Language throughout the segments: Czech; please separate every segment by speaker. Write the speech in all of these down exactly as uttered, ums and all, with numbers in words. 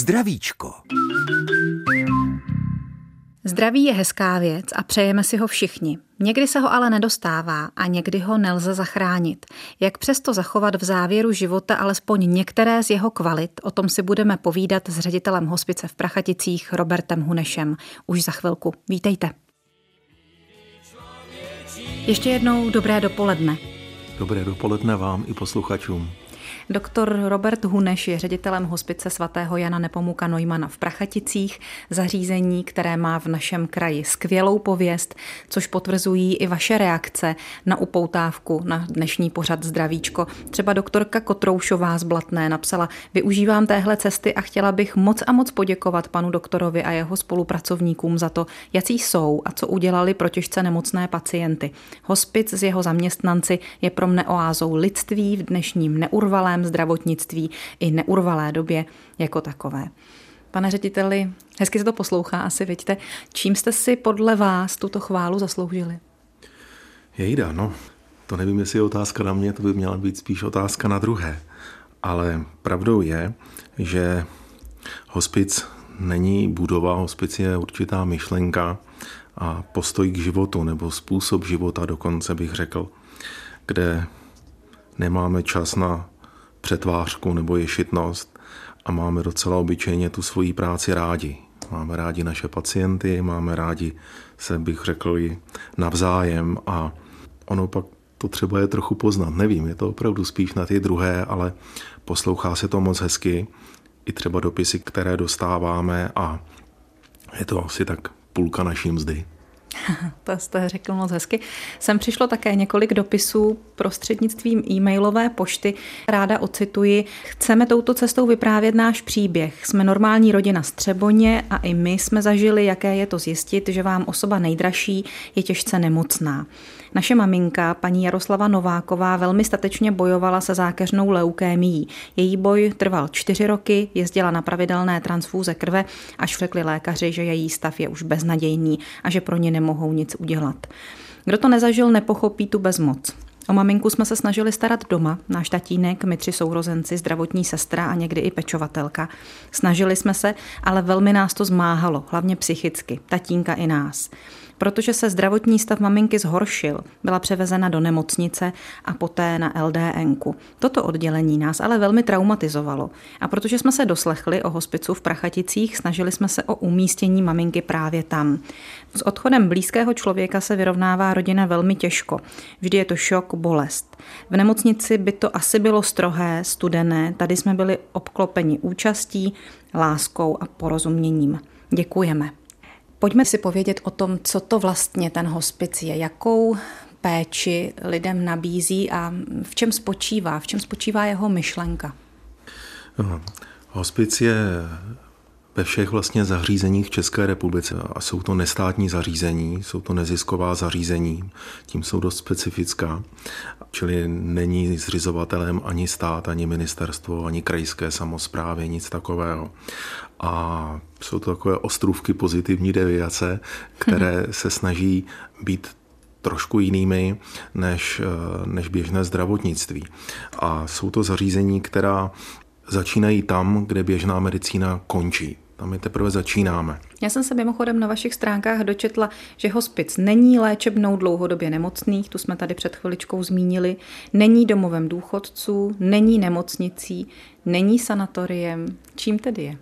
Speaker 1: Zdravíčko.
Speaker 2: Zdraví je hezká věc a přejeme si ho všichni. Někdy se ho ale nedostává a někdy ho nelze zachránit. Jak přesto zachovat v závěru života alespoň některé z jeho kvalit, o tom si budeme povídat s ředitelem hospice v Prachaticích Robertem Hunešem. Už za chvilku. Vítejte. Ještě jednou dobré dopoledne.
Speaker 3: Dobré dopoledne vám i posluchačům.
Speaker 2: Doktor Robert Huneš je ředitelem hospice svatého Jana Nepomuka Neumana v Prachaticích, zařízení, které má v našem kraji skvělou pověst, což potvrzují i vaše reakce na upoutávku na dnešní pořad Zdravíčko. Třeba doktorka Kotroušová z Blatné napsala: využívám téhle cesty a chtěla bych moc a moc poděkovat panu doktorovi a jeho spolupracovníkům za to, jací jsou a co udělali pro těžce nemocné pacienty. Hospic s jeho zaměstnanci je pro mne oázou lidství v dnešním neurvalém zdravotnictví i neurvalé době jako takové. Pane řediteli, hezky se to poslouchá asi, vidíte. Čím jste si podle vás tuto chválu zasloužili?
Speaker 3: Jejda, no, to nevím, jestli je otázka na mě, to by měla být spíš otázka na druhé. Ale pravdou je, že hospic není budova, hospic je určitá myšlenka a postoj k životu, nebo způsob života dokonce bych řekl, kde nemáme čas na přetvářku nebo ješitnost a máme docela obyčejně tu svoji práci rádi. Máme rádi naše pacienty, máme rádi se, bych řekl, i navzájem a ono pak to třeba je trochu poznat. Nevím, je to opravdu spíš na ty druhé, ale poslouchá se to moc hezky. I třeba dopisy, které dostáváme a je to asi tak půlka naší mzdy.
Speaker 2: To jste řekl moc hezky. Sem přišlo také několik dopisů prostřednictvím e-mailové pošty. Ráda ocituji. Chceme touto cestou vyprávět náš příběh. Jsme normální rodina z Třeboně a i my jsme zažili, jaké je to zjistit, že vám osoba nejdražší je těžce nemocná. Naše maminka, paní Jaroslava Nováková, velmi statečně bojovala se zákeřnou leukémií. Její boj trval čtyři roky, jezdila na pravidelné transfúze krve, až řekli lékaři, že její stav je už beznadějný a že pro ně nemohou nic udělat. Kdo to nezažil, nepochopí tu bezmoc. O maminku jsme se snažili starat doma, náš tatínek, my tři sourozenci, zdravotní sestra a někdy i pečovatelka. Snažili jsme se, ale velmi nás to zmáhalo, hlavně psychicky, tatínka i nás. Protože se zdravotní stav maminky zhoršil, byla převezena do nemocnice a poté na el dé enku. Toto oddělení nás ale velmi traumatizovalo. A protože jsme se doslechli o hospicu v Prachaticích, snažili jsme se o umístění maminky právě tam. S odchodem blízkého člověka se vyrovnává rodina velmi těžko. Vždy je to šok, bolest. V nemocnici by to asi bylo strohé, studené, tady jsme byli obklopeni účastí, láskou a porozuměním. Děkujeme. Pojďme si povědět o tom, co to vlastně ten hospic je, jakou péči lidem nabízí a v čem spočívá, v čem spočívá jeho myšlenka.
Speaker 3: No, hospic je ve všech vlastně zařízeních v České republice a jsou to nestátní zařízení, jsou to nezisková zařízení, tím jsou dost specifická, čili není zřizovatelem ani stát, ani ministerstvo, ani krajské samosprávy, nic takového. A jsou to takové ostrůvky pozitivní deviace, které se snaží být trošku jinými než, než běžné zdravotnictví. A jsou to zařízení, která začínají tam, kde běžná medicína končí. Tam my teprve začínáme.
Speaker 2: Já jsem se mimochodem na vašich stránkách dočetla, že hospic není léčebnou dlouhodobě nemocných, tu jsme tady před chviličkou zmínili, není domovem důchodců, není nemocnicí, není sanatoriem. Čím tedy je?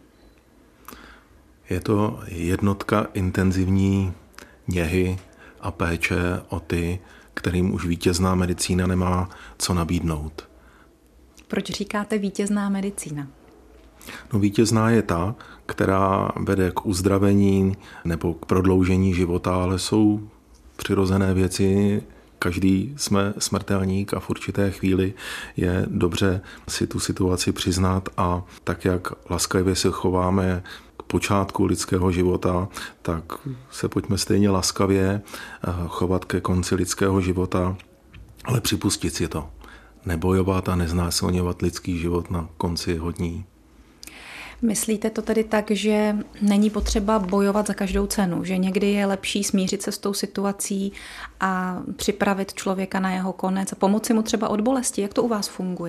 Speaker 3: Je to jednotka intenzivní něhy a péče o ty, kterým už vítězná medicína nemá co nabídnout.
Speaker 2: Proč říkáte vítězná medicína?
Speaker 3: No, vítězná je ta, která vede k uzdravení nebo k prodloužení života, ale jsou přirozené věci. Každý jsme smrtelník a v určité chvíli je dobře si tu situaci přiznat a tak, jak laskavě se chováme k počátku lidského života, tak se pojďme stejně laskavě chovat ke konci lidského života, ale připustit si to. Nebojovat a neznásilňovat lidský život na konci jeho dní.
Speaker 2: Myslíte to tedy tak, že není potřeba bojovat za každou cenu, že někdy je lepší smířit se s tou situací a připravit člověka na jeho konec a pomoci mu třeba od bolesti? Jak to u vás funguje?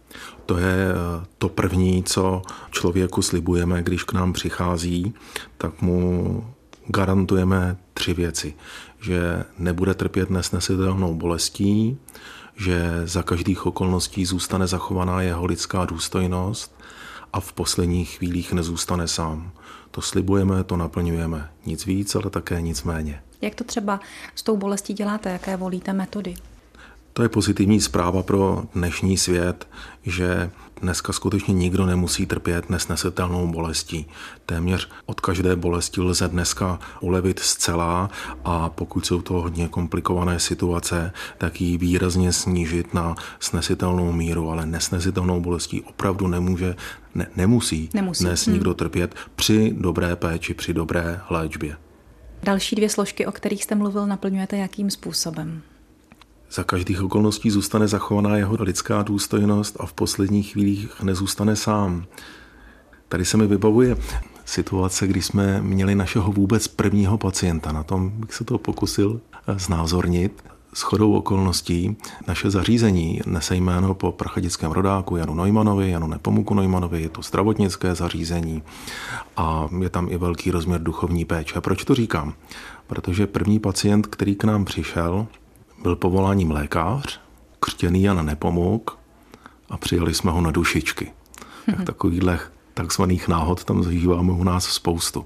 Speaker 3: To je to první, co člověku slibujeme, když k nám přichází, tak mu garantujeme tři věci. Že nebude trpět nesnesitelnou bolestí, že za každých okolností zůstane zachovaná jeho lidská důstojnost a v posledních chvílích nezůstane sám. To slibujeme, to naplňujeme. Nic víc, ale také nic méně.
Speaker 2: Jak to třeba s tou bolestí děláte? Jaké volíte metody?
Speaker 3: To je pozitivní zpráva pro dnešní svět, že dneska skutečně nikdo nemusí trpět nesnesitelnou bolestí. Téměř od každé bolesti lze dneska ulevit zcela a pokud jsou to hodně komplikované situace, tak ji výrazně snížit na snesitelnou míru, ale nesnesitelnou bolestí opravdu nemůže, ne, nemusí, nemusí dnes hmm. nikdo trpět při dobré péči, při dobré léčbě.
Speaker 2: Další dvě složky, o kterých jste mluvil, naplňujete jakým způsobem?
Speaker 3: Za každých okolností zůstane zachovaná jeho lidská důstojnost a v posledních chvílích nezůstane sám. Tady se mi vybavuje situace, kdy jsme měli našeho vůbec prvního pacienta. Na tom bych se to pokusil znázornit. Shodou okolností naše zařízení nese jméno po prachatickém rodáku Janu Neumannovi, Janu Nepomuku Neumannovi, je to zdravotnické zařízení a je tam i velký rozměr duchovní péče. Proč to říkám? Protože první pacient, který k nám přišel, byl povoláním lékař, křtěný Jan Nepomuk a přijali jsme ho na dušičky. Tak takovýchhle takzvaných náhod tam zažíváme u nás spoustu.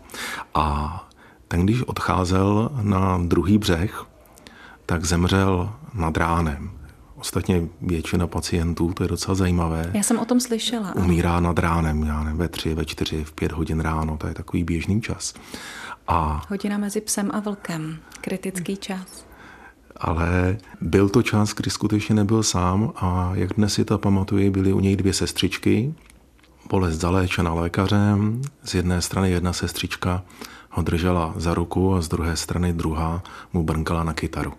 Speaker 3: A ten, když odcházel na druhý břeh, tak zemřel nad ránem. Ostatně většina pacientů, to je docela zajímavé.
Speaker 2: Já jsem o tom slyšela.
Speaker 3: Umírá nad ránem, já nevím, ve tři, ve čtyři, v pět hodin ráno, to je takový běžný čas. A
Speaker 2: hodina mezi psem a vlkem, kritický čas.
Speaker 3: Ale byl to čas, kdy skutečně nebyl sám a jak dnes si to pamatuju, byly u něj dvě sestřičky, bolest zaléčena lékařem, z jedné strany jedna sestřička ho držela za ruku a z druhé strany druhá mu brnkala na kytaru.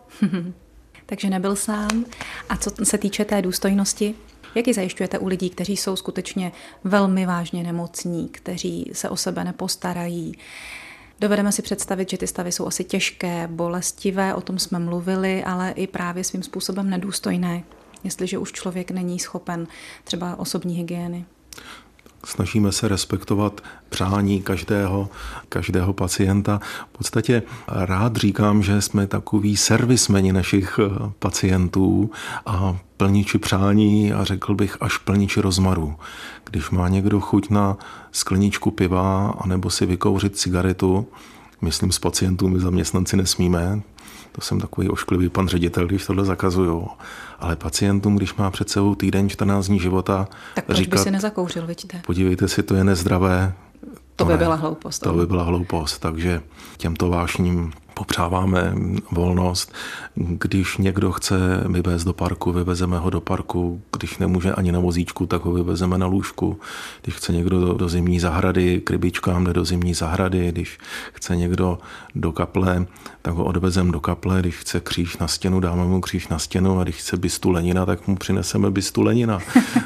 Speaker 2: Takže nebyl sám. A co se týče té důstojnosti, jak ji zajišťujete u lidí, kteří jsou skutečně velmi vážně nemocní, kteří se o sebe nepostarají? Dovedeme si představit, že ty stavy jsou asi těžké, bolestivé, o tom jsme mluvili, ale i právě svým způsobem nedůstojné, jestliže už člověk není schopen třeba osobní hygieny.
Speaker 3: Snažíme se respektovat přání každého, každého pacienta. V podstatě rád říkám, že jsme takový servismeni našich pacientů a plniči přání a řekl bych až plniči rozmaru. Když má někdo chuť na skleničku piva anebo si vykouřit cigaretu, myslím, s pacientů my zaměstnanci nesmíme, to jsem takový ošklivý pan ředitel, když tohle zakazuju. Ale pacientům, když má před sebou týden čtrnáct dní života,
Speaker 2: tak proč
Speaker 3: říkat,
Speaker 2: by si nezakouřil, vidíte?
Speaker 3: Podívejte si, to je nezdravé.
Speaker 2: To, to by
Speaker 3: ne,
Speaker 2: byla hloupost.
Speaker 3: To by byla hloupost, takže těmto vášním popřáváme volnost. Když někdo chce vyvést do parku, vyvezeme ho do parku. Když nemůže ani na vozíčku, tak ho vyvezeme na lůžku. Když chce někdo do, do zimní zahrady, k rybičkám jde do zimní zahrady. Když chce někdo do kaple, tak ho odvezem do kaple. Když chce kříž na stěnu, dáme mu kříž na stěnu. A když chce bystu Lenina, tak mu přineseme bystu Lenina.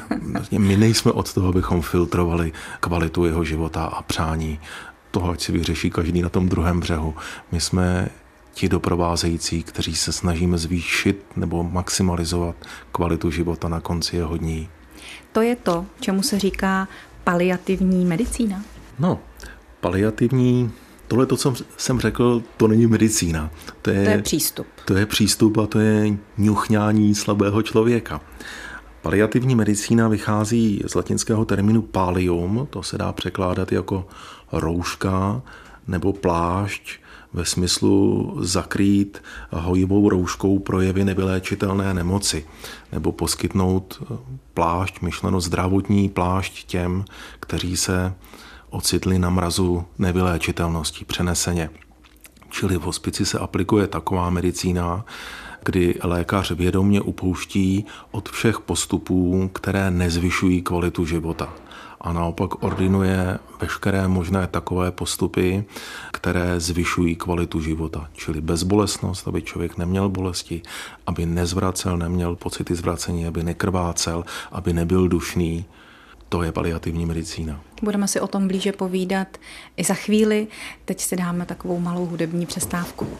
Speaker 3: My nejsme od toho, abychom filtrovali kvalitu jeho života a přání. Toho, ať si vyřeší každý na tom druhém břehu. My jsme ti doprovázející, kteří se snažíme zvýšit nebo maximalizovat kvalitu života na konci jeho dní.
Speaker 2: To je to, čemu se říká paliativní medicína?
Speaker 3: No, paliativní, tohle to, co jsem řekl, to není medicína. To je,
Speaker 2: to je přístup.
Speaker 3: To je přístup a to je ňuchňání slabého člověka. Paliativní medicína vychází z latinského termínu pallium, to se dá překládat jako rouška nebo plášť, ve smyslu zakrýt hojivou rouškou projevy nevyléčitelné nemoci, nebo poskytnout plášť, myšleno zdravotní plášť těm, kteří se ocitli na mrazu nevyléčitelnosti přeneseně. Čili v hospici se aplikuje taková medicína, kdy lékař vědomě upouští od všech postupů, které nezvyšují kvalitu života. A naopak ordinuje veškeré možné takové postupy, které zvyšují kvalitu života. Čili bezbolestnost, aby člověk neměl bolesti, aby nezvracel, neměl pocity zvracení, aby nekrvácel, aby nebyl dušný. To je paliativní medicína.
Speaker 2: Budeme si o tom blíže povídat i za chvíli. Teď si dáme takovou malou hudební přestávku.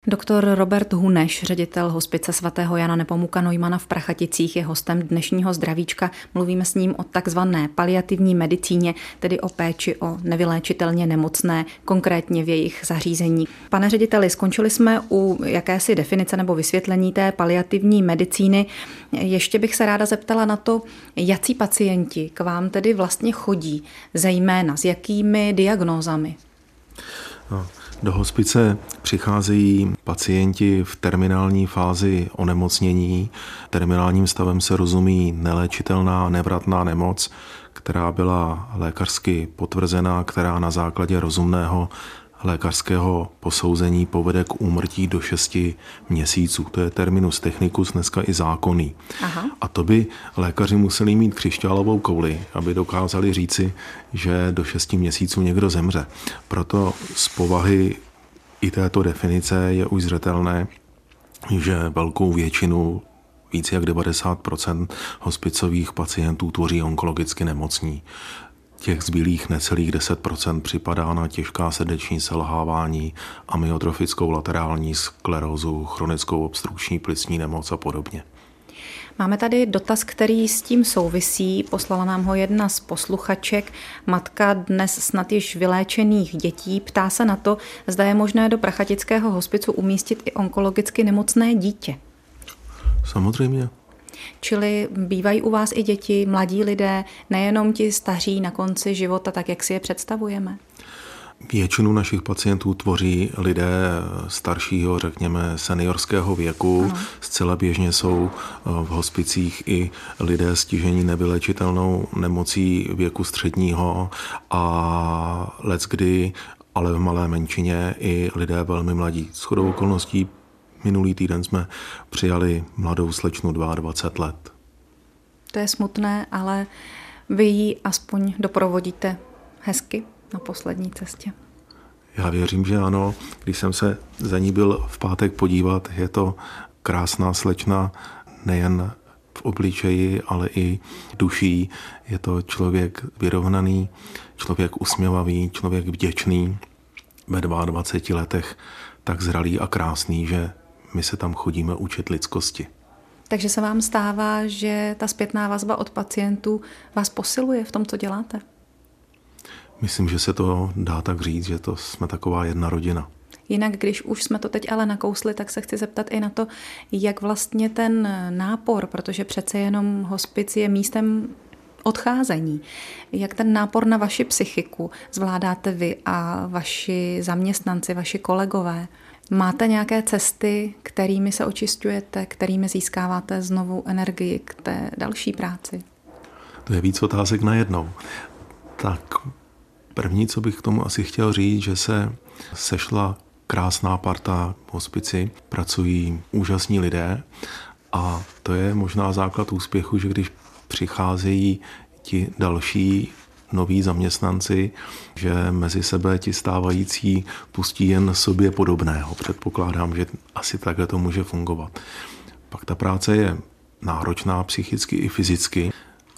Speaker 2: Doktor Robert Huneš, ředitel hospice svatého Jana Nepomuka Neumanna v Prachaticích, je hostem dnešního Zdravíčka. Mluvíme s ním o takzvané paliativní medicíně, tedy o péči o nevyléčitelně nemocné, konkrétně v jejich zařízení. Pane řediteli, skončili jsme u jakési definice nebo vysvětlení té paliativní medicíny. Ještě bych se ráda zeptala na to, jací pacienti k vám tedy vlastně chodí, zejména s jakými diagnózami?
Speaker 3: No. Do hospice přicházejí pacienti v terminální fázi onemocnění. Terminálním stavem se rozumí neléčitelná nevratná nemoc, která byla lékařsky potvrzená, která na základě rozumného lékařského posouzení povede k úmrtí do šesti měsíců. To je terminus technicus, dneska i zákonný. Aha. A to by lékaři museli mít křišťálovou kouli, aby dokázali říci, že do šesti měsíců někdo zemře. Proto z povahy i této definice je už zřetelné, že velkou většinu, více jak devadesát procent hospicových pacientů tvoří onkologicky nemocní. Těch zbylých necelých deset procent připadá na těžká srdeční selhávání, amyotrofickou laterální sklerózu, chronickou obstrukční plicní nemoc a podobně.
Speaker 2: Máme tady dotaz, který s tím souvisí. Poslala nám ho jedna z posluchaček. Matka dnes snad již vyléčených dětí ptá se na to, zda je možné do prachatického hospicu umístit i onkologicky nemocné dítě.
Speaker 3: Samozřejmě.
Speaker 2: Čili bývají u vás i děti, mladí lidé, nejenom ti staří na konci života, tak jak si je představujeme?
Speaker 3: Většinu našich pacientů tvoří lidé staršího, řekněme, seniorského věku. Ano. Zcela běžně jsou v hospicích i lidé stižení nevylečitelnou nemocí věku středního a leckdy, ale v malé menšině, i lidé velmi mladí. Shodou okolností minulý týden jsme přijali mladou slečnu dvacet dva let.
Speaker 2: To je smutné, ale vy ji aspoň doprovodíte hezky na poslední cestě.
Speaker 3: Já věřím, že ano. Když jsem se za ní byl v pátek podívat, je to krásná slečna, nejen v obličeji, ale i duší. Je to člověk vyrovnaný, člověk usměvavý, člověk vděčný, ve dvaceti dvou letech tak zralý a krásný, že my se tam chodíme učit lidskosti.
Speaker 2: Takže se vám stává, že ta zpětná vazba od pacientů vás posiluje v tom, co děláte?
Speaker 3: Myslím, že se to dá tak říct, že to jsme taková jedna rodina.
Speaker 2: Jinak, když už jsme to teď ale nakousli, tak se chci zeptat i na to, jak vlastně ten nápor, protože přece jenom hospic je místem odcházení. Jak ten nápor na vaši psychiku zvládáte vy a vaši zaměstnanci, vaši kolegové? Máte nějaké cesty, kterými se očišťujete, kterými získáváte znovu energii k té další práci?
Speaker 3: To je víc otázek najednou. Tak první, co bych k tomu asi chtěl říct, že se sešla krásná parta v hospici, pracují úžasní lidé a to je možná základ úspěchu, že když přicházejí ti další noví zaměstnanci, že mezi sebe ti stávající pustí jen sobě podobného. Předpokládám, že asi takhle to může fungovat. Pak ta práce je náročná psychicky i fyzicky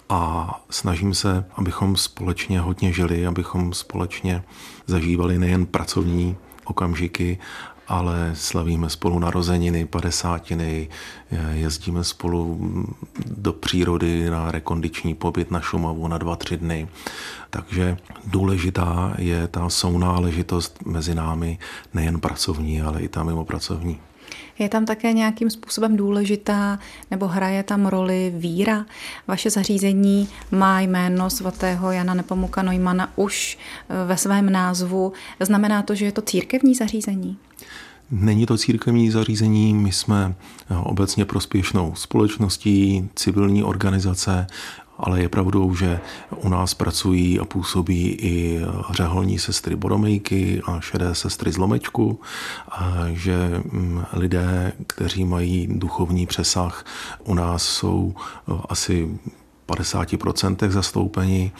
Speaker 3: a snažím se, abychom společně hodně žili, abychom společně zažívali nejen pracovní okamžiky, ale slavíme spolu narozeniny, padesátiny, jezdíme spolu do přírody na rekondiční pobyt na Šumavu na dva, tři dny. Takže důležitá je ta sounáležitost mezi námi, nejen pracovní, ale i ta mimo pracovní.
Speaker 2: Je tam také nějakým způsobem důležitá nebo hraje tam roli víra? Vaše zařízení má jméno svatého Jana Nepomuka Neumanna už ve svém názvu. Znamená to, že je to církevní zařízení?
Speaker 3: Není to církevní zařízení, my jsme obecně prospěšnou společností, civilní organizace, ale je pravdou, že u nás pracují a působí i řeholní sestry Boromejky a šedé sestry Zlomečku, a že lidé, kteří mají duchovní přesah, u nás jsou asi padesát procent zastoupeni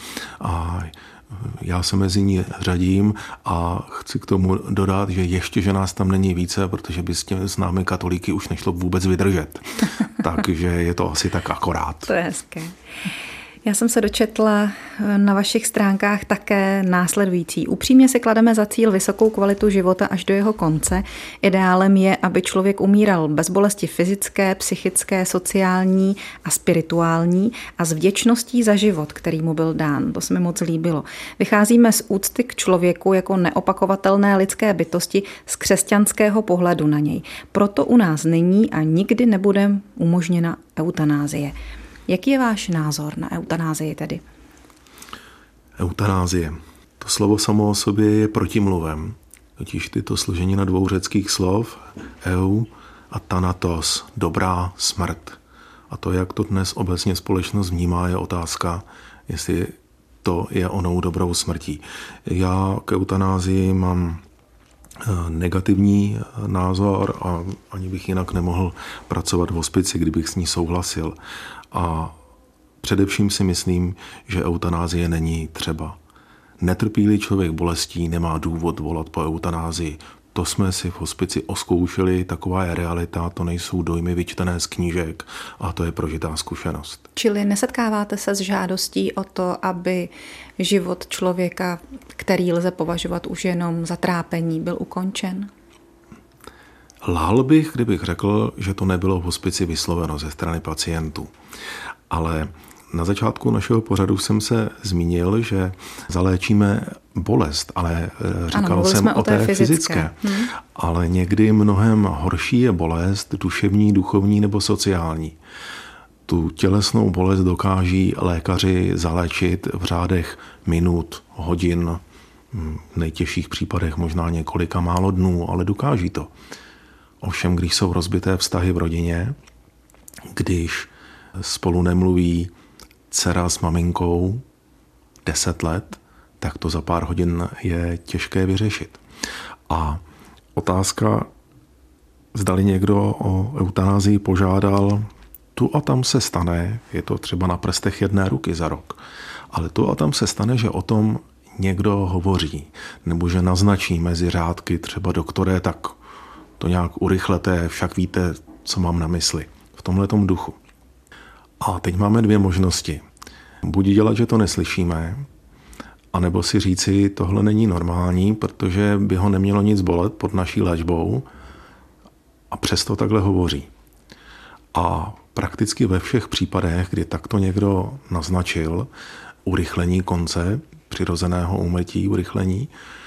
Speaker 3: a já se mezi ní řadím a chci k tomu dodat, že ještě, že nás tam není více, protože by s těmi s námi katolíky už nešlo vůbec vydržet. Takže je to asi tak akorát.
Speaker 2: To je hezké. Já jsem se dočetla na vašich stránkách také následující. Upřímně si klademe za cíl vysokou kvalitu života až do jeho konce. Ideálem je, aby člověk umíral bez bolesti fyzické, psychické, sociální a spirituální a s vděčností za život, který mu byl dán. To se mi moc líbilo. Vycházíme z úcty k člověku jako neopakovatelné lidské bytosti z křesťanského pohledu na něj. Proto u nás není a nikdy nebude umožněna eutanázie. Jaký je váš názor na eutanázii tedy?
Speaker 3: Eutanázie. To slovo samo o sobě je protimluvem. Totiž tyto složenina dvou řeckých slov, eu a thanatos, dobrá smrt. A to, jak to dnes obecně společnost vnímá, je otázka, jestli to je onou dobrou smrtí. Já k eutanázii mám negativní názor a ani bych jinak nemohl pracovat v hospici, kdybych s ní souhlasil. A především si myslím, že eutanázie není třeba. Netrpí-li člověk bolestí, nemá důvod volat po eutanázii. To jsme si v hospici oskoušeli, taková je realita, to nejsou dojmy vyčtené z knížek a to je prožitá zkušenost.
Speaker 2: Čili nesetkáváte se s žádostí o to, aby život člověka, který lze považovat už jenom za trápení, byl ukončen?
Speaker 3: Lhal bych, kdybych řekl, že to nebylo v hospici vysloveno ze strany pacientů. Ale na začátku našeho pořadu jsem se zmínil, že zaléčíme bolest, ale říkal
Speaker 2: ano,
Speaker 3: jsem o té, té fyzické.
Speaker 2: fyzické. Hmm.
Speaker 3: Ale někdy mnohem horší je bolest duševní, duchovní nebo sociální. Tu tělesnou bolest dokáží lékaři zaléčit v řádech minut, hodin, v nejtěžších případech možná několika málo dnů, ale dokáží to. Ovšem, když jsou rozbité vztahy v rodině, když spolu nemluví dcera s maminkou deset let, tak to za pár hodin je těžké vyřešit. A otázka, zdali někdo o eutanázii požádal, tu a tam se stane, je to třeba na prstech jedné ruky za rok, ale tu a tam se stane, že o tom někdo hovoří, nebo že naznačí mezi řádky třeba doktore, tak to nějak urychlete, však víte, co mám na mysli. V tomhletom duchu. A teď máme dvě možnosti. Buď dělat, že to neslyšíme, anebo si říci, tohle není normální, protože by ho nemělo nic bolet pod naší léčbou a přesto takhle hovoří. A prakticky ve všech případech, kdy takto někdo naznačil urychlení konce, přirozeného úmrtí, urychlení,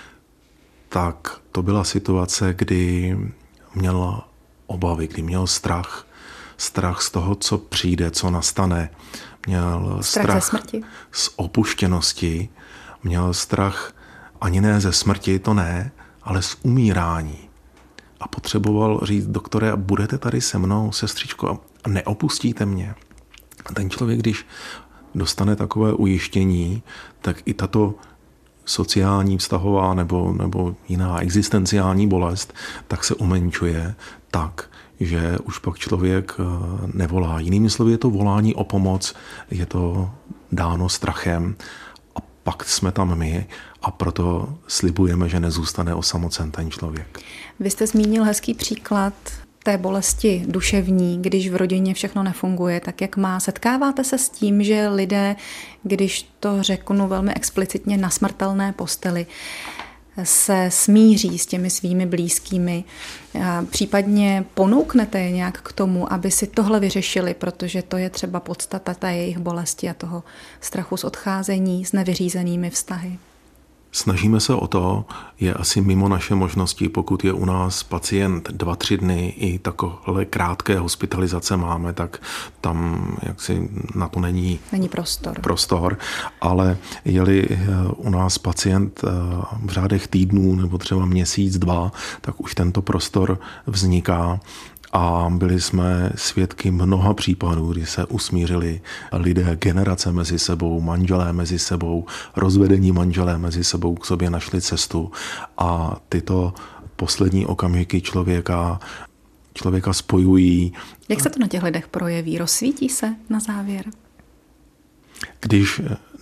Speaker 3: tak to byla situace, kdy měl obavy, kdy měl strach, strach z toho, co přijde, co nastane. Měl
Speaker 2: strach, strach ze smrti.
Speaker 3: Z opuštěnosti, měl strach ani ne ze smrti, to ne, ale z umírání. A potřeboval říct, doktore, budete tady se mnou, sestřičko, a neopustíte mě. A ten člověk, když dostane takové ujištění, tak i tato sociální, vztahová nebo, nebo jiná existenciální bolest, tak se umenčuje tak, že už pak člověk nevolá. Jinými slovy je to volání o pomoc, je to dáno strachem a pak jsme tam my a proto slibujeme, že nezůstane osamocen ten člověk.
Speaker 2: Vy jste zmínil hezký příklad té bolesti duševní, když v rodině všechno nefunguje tak, jak má. Setkáváte se s tím, že lidé, když to řeknu velmi explicitně, na smrtelné posteli, se smíří s těmi svými blízkými. Případně ponouknete je nějak k tomu, aby si tohle vyřešili, protože to je třeba podstata té jejich bolesti a toho strachu z odcházení s nevyřízenými vztahy.
Speaker 3: Snažíme se o to, je asi mimo naše možnosti, pokud je u nás pacient dva, tři dny i takové krátké hospitalizace máme, tak tam jaksi na to není,
Speaker 2: není prostor.
Speaker 3: prostor. Ale je-li u nás pacient v řádech týdnů nebo třeba měsíc, dva, tak už tento prostor vzniká. A byli jsme svědky mnoha případů, kdy se usmířili lidé, generace mezi sebou, manželé mezi sebou, rozvedení manželé mezi sebou k sobě našli cestu a tyto poslední okamžiky člověka, člověka spojují.
Speaker 2: Jak se to na těch lidech projeví? Rozsvítí se na závěr?
Speaker 3: Když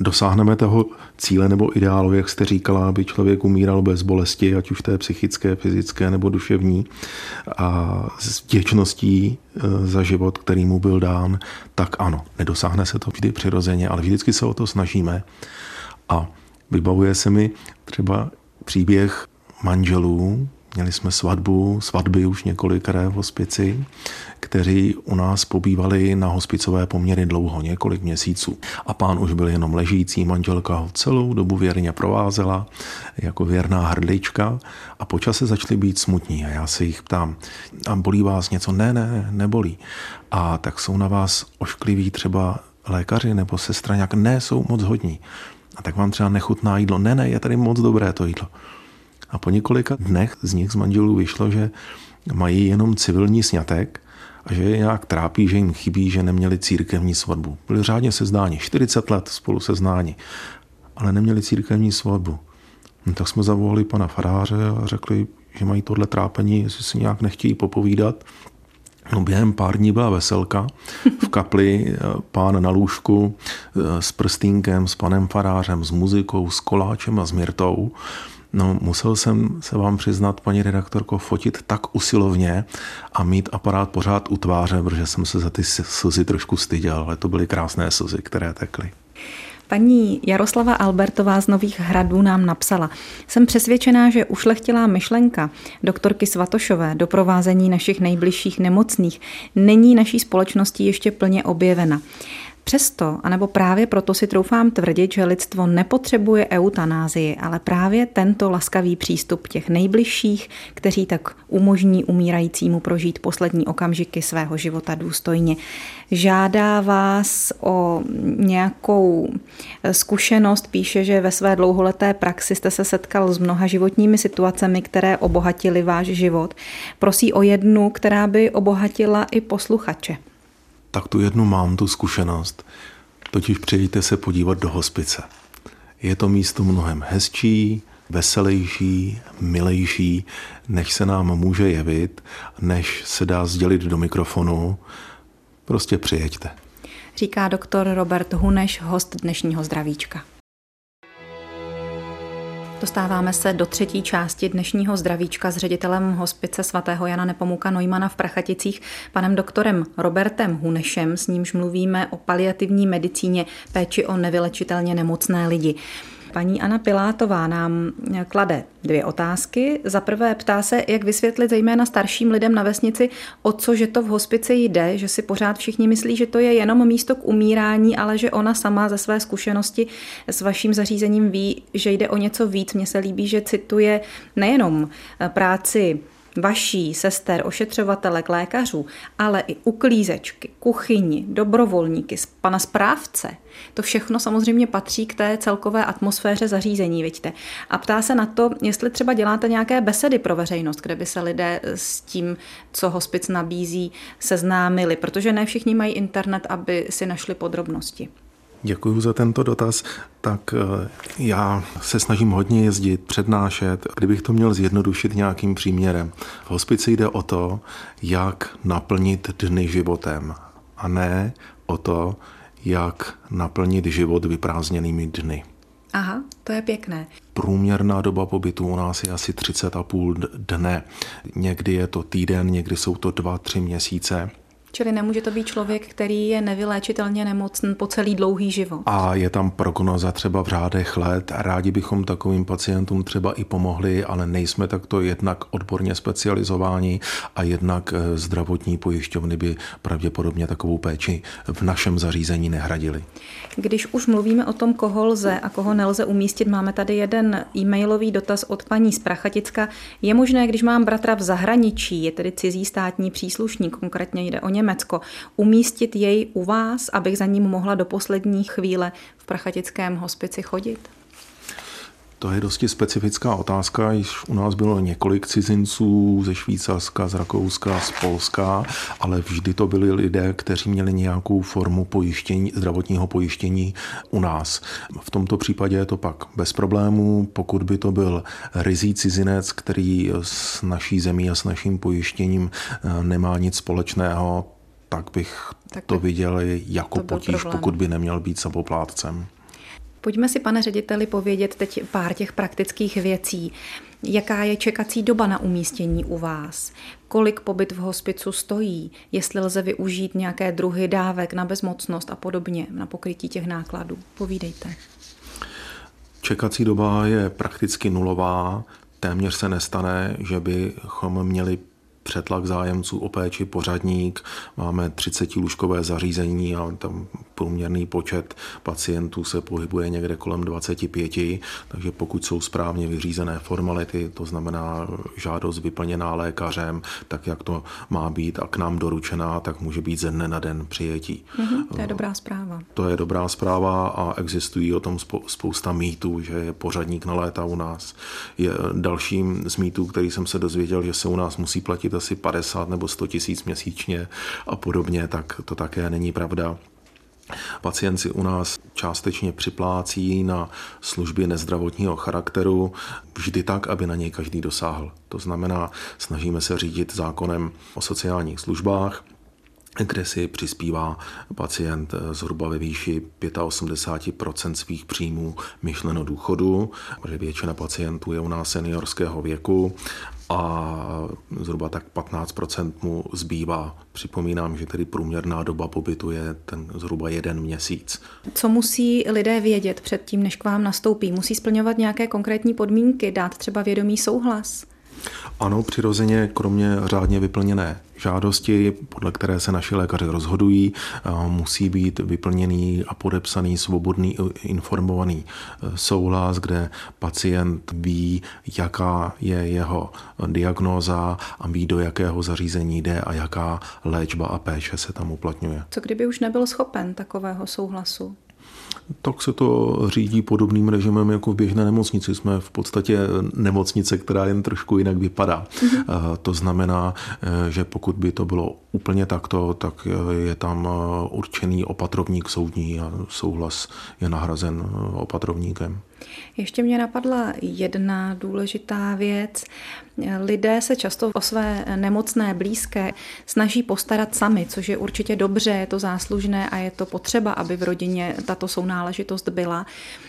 Speaker 3: dosáhneme toho cíle nebo ideálu, jak jste říkala, aby člověk umíral bez bolesti, ať už té psychické, fyzické nebo duševní, a s vděčností za život, který mu byl dán, tak ano, nedosáhne se to vždy přirozeně, ale vždycky se o to snažíme. A vybavuje se mi třeba příběh manželů, měli jsme svatbu, svatby už několikrát v hospici, kteří u nás pobývali na hospicové poměry dlouho, několik měsíců. A pán už byl jenom ležící, manželka ho celou dobu věrně provázela jako věrná hrdlička a po čase začali být smutní. A já se jich ptám, a bolí vás něco? Ne, ne, nebolí. A tak jsou na vás oškliví třeba lékaři nebo sestra nějak? Ne, jsou moc hodní. A tak vám třeba nechutná jídlo? Ne, ne, je tady moc dobré to jídlo. A po několika dnech z nich z manželů vyšlo, že mají jenom civilní sňatek a že je nějak trápí, že jim chybí, že neměli církevní svatbu. Byli řádně seznáni, čtyřicet let spolu seznáni, ale neměli církevní svatbu. No, tak jsme zavolali pana faráře a řekli, že mají tohle trápení, jestli si nějak nechtějí popovídat. No, během pár dní byla veselka v kapli, pán na lůžku s prstýnkem, s panem farářem, s muzikou, s koláčem a s myrtou. No, musel jsem se vám přiznat, paní redaktorko, fotit tak usilovně a mít aparát pořád u tváře, protože jsem se za ty slzy trošku styděl, ale to byly krásné slzy, které tekly.
Speaker 2: Paní Jaroslava Albertová z Nových Hradů nám napsala: Jsem přesvědčená, že ušlechtilá myšlenka doktorky Svatošové doprovázení našich nejbližších nemocných není naší společností ještě plně objevena. Přesto, anebo právě proto si troufám tvrdit, že lidstvo nepotřebuje eutanázii, ale právě tento laskavý přístup těch nejbližších, kteří tak umožní umírajícímu prožít poslední okamžiky svého života důstojně. Žádá vás o nějakou zkušenost, píše, že ve své dlouholeté praxi jste se setkal s mnoha životními situacemi, které obohatily váš život. Prosí o jednu, která by obohatila i posluchače.
Speaker 3: Tak tu jednu mám, tu zkušenost. Totiž přijďte se podívat do hospice. Je to místo mnohem hezčí, veselější, milejší, než se nám může jevit, než se dá sdělit do mikrofonu. Prostě přijeďte.
Speaker 2: Říká doktor Robert Huneš, host dnešního Zdravíčka. Dostáváme se do třetí části dnešního Zdravíčka s ředitelem hospice svatého Jana Nepomuka Neumanna v Prachaticích, panem doktorem Robertem Hunešem, s nímž mluvíme o paliativní medicíně, péči o nevylečitelně nemocné lidi. Paní Anna Pilátová nám klade dvě otázky. Za prvé ptá se, jak vysvětlit zejména starším lidem na vesnici, o co že to v hospici jde, že si pořád všichni myslí, že to je jenom místo k umírání, ale že ona sama ze své zkušenosti s vaším zařízením ví, že jde o něco víc. Mně se líbí, že cituje nejenom práci vaší, sester, ošetřovatelek, lékařů, ale i uklízečky, kuchyni, dobrovolníky, pana správce. To všechno samozřejmě patří k té celkové atmosféře zařízení, vidíte. A ptá se na to, jestli třeba děláte nějaké besedy pro veřejnost, kde by se lidé s tím, co hospic nabízí, seznámili, protože ne všichni mají internet, aby si našli podrobnosti.
Speaker 3: Děkuji za tento dotaz. Tak já se snažím hodně jezdit, přednášet. Kdybych to měl zjednodušit nějakým příměrem. V hospici jde o to, jak naplnit dny životem a ne o to, jak naplnit život vyprázdněnými dny.
Speaker 2: Aha, to je pěkné.
Speaker 3: Průměrná doba pobytu u nás je asi třicet a půl dne. Někdy je to týden, někdy jsou to dva, tři měsíce.
Speaker 2: Čili nemůže to být člověk, který je nevyléčitelně nemocný po celý dlouhý život.
Speaker 3: A je tam prognoza třeba v řádech let. Rádi bychom takovým pacientům třeba i pomohli, ale nejsme takto jednak odborně specializováni a jednak zdravotní pojišťovny by pravděpodobně takovou péči v našem zařízení nehradili.
Speaker 2: Když už mluvíme o tom, koho lze a koho nelze umístit, máme tady jeden e-mailový dotaz od paní z Prachaticka. Je možné, když mám bratra v zahraničí, je tedy cizí státní příslušník, konkrétně jde o Německo, umístit jej u vás, abych za ním mohla do poslední chvíle v prachatickém hospici chodit?
Speaker 3: To je dosti specifická otázka, již u nás bylo několik cizinců ze Švýcarska, z Rakouska, z Polska, ale vždy to byli lidé, kteří měli nějakou formu pojištění, zdravotního pojištění u nás. V tomto případě je to pak bez problémů, pokud by to byl ryzí cizinec, který s naší zemí a s naším pojištěním nemá nic společného, tak bych tak to viděl jako potíž, pokud by neměl být samoplátcem.
Speaker 2: Pojďme si, pane řediteli, povědět teď pár těch praktických věcí. Jaká je čekací doba na umístění u vás? Kolik pobyt v hospicu stojí? Jestli lze využít nějaké druhy dávek na bezmocnost a podobně, na pokrytí těch nákladů? Povídejte.
Speaker 3: Čekací doba je prakticky nulová. Téměř se nestane, že bychom měli přetlak zájemců o péči, pořadník, máme třicetilůžkové zařízení a tam průměrný počet pacientů se pohybuje někde kolem dvacet pět, takže pokud jsou správně vyřízené formality, to znamená žádost vyplněná lékařem, tak jak to má být a k nám doručená, tak může být ze dne na den přijetí.
Speaker 2: Mm-hmm, to je dobrá zpráva.
Speaker 3: To je dobrá zpráva a existují o tom spousta mýtů, že je pořadník na léta u nás. Je dalším z mýtů, který jsem se dozvěděl, že se u nás musí platit asi padesát nebo sto tisíc měsíčně a podobně, tak to také není pravda. Pacient si u nás částečně připlácí na služby nezdravotního charakteru vždy tak, aby na něj každý dosáhl. To znamená, snažíme se řídit zákonem o sociálních službách, kde si přispívá pacient zhruba ve výši osmdesát pět procent svých příjmů myšleno důchodu, protože většina pacientů je u nás seniorského věku a zhruba tak patnáct procent mu zbývá. Připomínám, že tedy průměrná doba pobytu je ten zhruba jeden měsíc.
Speaker 2: Co musí lidé vědět předtím, než k vám nastoupí? Musí splňovat nějaké konkrétní podmínky, dát třeba vědomý souhlas?
Speaker 3: Ano, přirozeně, kromě řádně vyplněné žádosti, podle které se naši lékaři rozhodují, musí být vyplněný a podepsaný svobodný informovaný souhlas, kde pacient ví, jaká je jeho diagnóza a ví, do jakého zařízení jde a jaká léčba a péče se tam uplatňuje.
Speaker 2: Co kdyby už nebyl schopen takového souhlasu?
Speaker 3: Tak se to řídí podobným režimem jako v běžné nemocnici. Jsme v podstatě nemocnice, která jen trošku jinak vypadá. Mm-hmm. To znamená, že pokud by to bylo úplně takto, tak je tam určený opatrovník soudní a souhlas je nahrazen opatrovníkem.
Speaker 2: Ještě mě napadla jedna důležitá věc. Lidé se často o své nemocné blízké snaží postarat sami, což je určitě dobře, je to záslužné a je to potřeba, aby v rodině tato sounáležitost byla.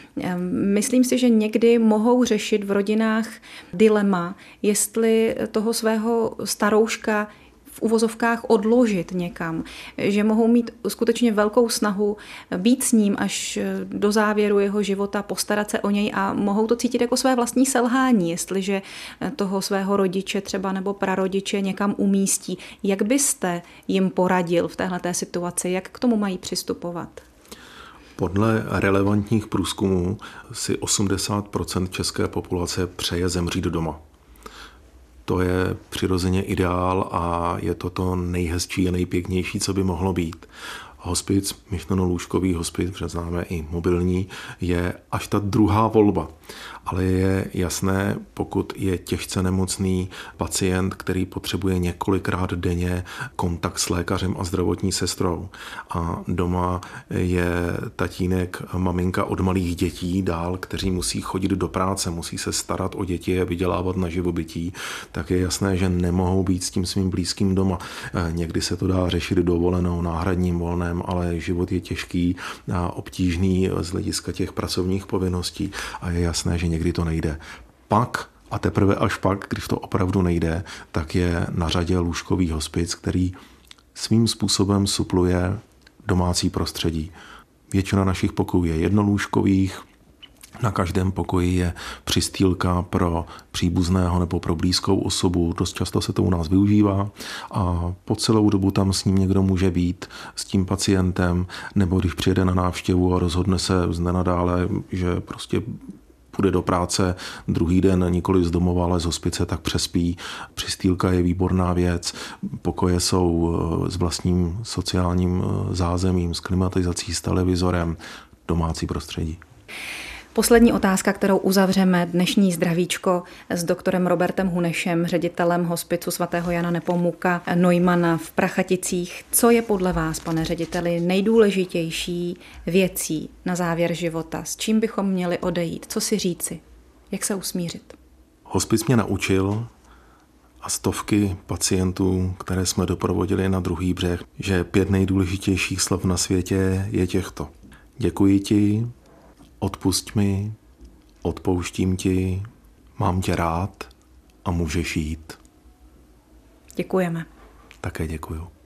Speaker 2: Myslím si, že někdy mohou řešit v rodinách dilema, jestli toho svého starouška v uvozovkách odložit někam, že mohou mít skutečně velkou snahu být s ním až do závěru jeho života, postarat se o něj a mohou to cítit jako své vlastní selhání, jestliže toho svého rodiče třeba nebo prarodiče někam umístí. Jak byste jim poradil v téhleté situaci? Jak k tomu mají přistupovat?
Speaker 3: Podle relevantních průzkumů si osmdesát procent české populace přeje zemřít doma. To je přirozeně ideál a je to to nejhezčí a nejpěknější, co by mohlo být. Hospic, myšleno lůžkový hospic, protože známe i mobilní, je až ta druhá volba. Ale je jasné, pokud je těžce nemocný pacient, který potřebuje několikrát denně kontakt s lékařem a zdravotní sestrou a doma je tatínek, maminka od malých dětí dál, kteří musí chodit do práce, musí se starat o děti a vydělávat na živobytí, tak je jasné, že nemohou být s tím svým blízkým doma. Někdy se to dá řešit dovolenou, náhradním volnem, ale život je těžký a obtížný z hlediska těch pracovních povinností a je jasné, že někdy to nejde. Pak a teprve až pak, když to opravdu nejde, tak je na řadě lůžkový hospic, který svým způsobem supluje domácí prostředí. Většina našich pokojů je jednolůžkových, na každém pokoji je přistýlka pro příbuzného nebo pro blízkou osobu. Dost často se to u nás využívá a po celou dobu tam s ním někdo může být, s tím pacientem, nebo když přijede na návštěvu a rozhodne se znenadále, že prostě půjde do práce druhý den nikoli z domova, ale z hospice, tak přespí. Přistýlka je výborná věc. Pokoje jsou s vlastním sociálním zázemím, s klimatizací, s televizorem, domácí prostředí.
Speaker 2: Poslední otázka, kterou uzavřeme dnešní zdravíčko s doktorem Robertem Hunešem, ředitelem hospicu svatého Jana Nepomuka Neumanna v Prachaticích. Co je podle vás, pane řediteli, nejdůležitější věcí na závěr života? S čím bychom měli odejít? Co si říci? Jak se usmířit?
Speaker 3: Hospic mě naučil a stovky pacientů, které jsme doprovodili na druhý břeh, že pět nejdůležitějších slov na světě je těchto. Děkuji ti, odpusť mi, odpouštím ti, mám tě rád a můžeš jít.
Speaker 2: Děkujeme.
Speaker 3: Také děkuju.